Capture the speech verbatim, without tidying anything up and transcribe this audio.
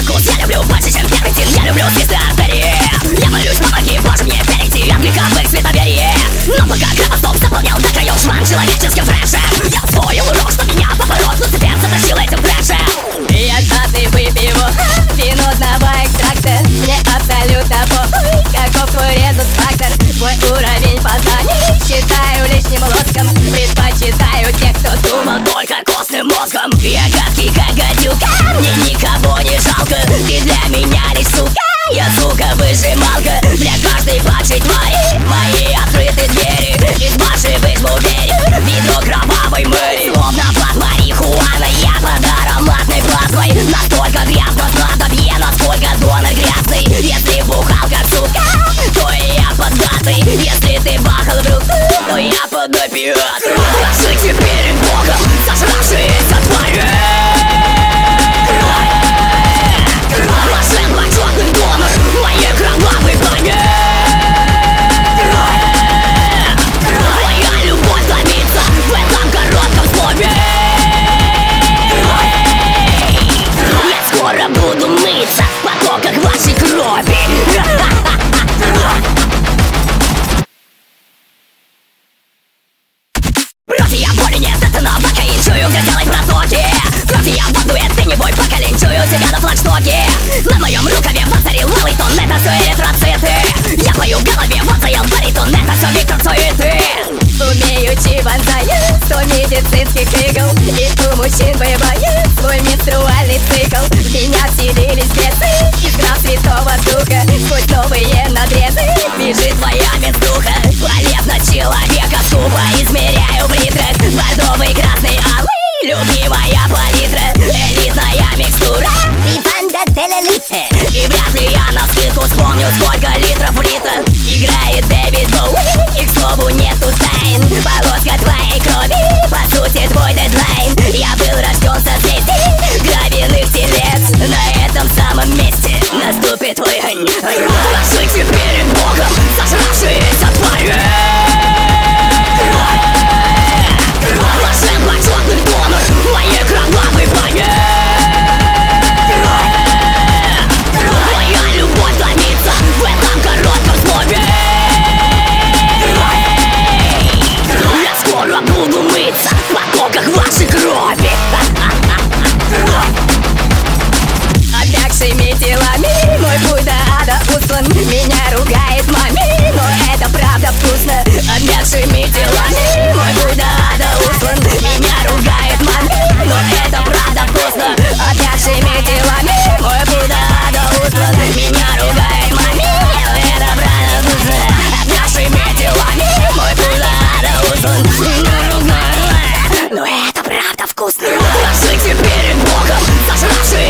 вкус я люблю больше, чем первый стиль. Я люблю свисты артерии. Я молюсь, помоги, Боже, мне перейти от греха в их световерие. Но пока гробостоп заполнял до краев швам человеческим трэшем, я усвоил урок, что меня поворот Люцифер затащил этим трэшем. Я жадный выпиву винодного экстракта. Мне абсолютно похуй, каков твой резус-фактор. Твой уровень познаний считаю лишним лоском. Предпочитаю тех, кто думал только костным мозгом. Я гадкий, как гадюка, мне никого не жалко. Ты для меня лишь сука, я сука выжималка. Для каждой падшей твари мои открыты двери. Из баши выжму двери, ведро кровавой мэри. Словно под марихуаной, я под ароматной плазмой. Настолько грязно, снадобье, насколько донор грязный. Если бухал как сука, то я поддатый. Если ты бахал в руку, то я под опиатом. Скажите перед Богом, зажравшиеся твари. Блажен почетный донор моей кровавой брони. Моя любовь томится в этом коротком слове. Я скоро буду мыться в потоках вашей крови. Против я боли нет, это на покоинчую, где делать протоки. Против я воздует, ты не бой, поколенчую тебя на флагштоке. На моем рукаве воцарил малый тон, это все эритроциты. Я пою в голове, вот заел баритон, это все Виктор Цоиты. Умею чебанзая, сто медицинских игл. И у мужчин бывает свой менструальный цикл. В меня вселились бесы из граф Святого Духа. Сквозь новые надрезы бежит твоя менструха. Полезно человека скупо измеряю в литрах. Бордовый, красный, алый, любимая палитра. Элитная микстура и банда Телелите. И вряд ли я на скидку вспомню, сколько литров влито. Играет Дэвид Боуи, и к слову нету тайн. Полоска твоей крови, по сути твой дедлайн. Я был рожден со созвездий гравийных телец. На этом самом месте наступит твой гонь. Скажите перед Богом, зажравшиеся твари. Блажен почетный донор моей кровавой брони. Моя любовь томится в этом коротком слове. Я скоро буду мыться в потоках вашей крови. Обмякшими телами мой путь до ада услан. Меня ругает маме, но это правда вкусно. Обмякшими телами мой путь до ада услан. Меня ругает маме, но это правда вкусно. Обмякшими телами мой путь до ада услан. Меня ругает маме, но это правда вкусно. Обмякшими телами мой путь до ада услан. Меня ругает, но это правда вкусно. Скажите перед Богом, зажравшие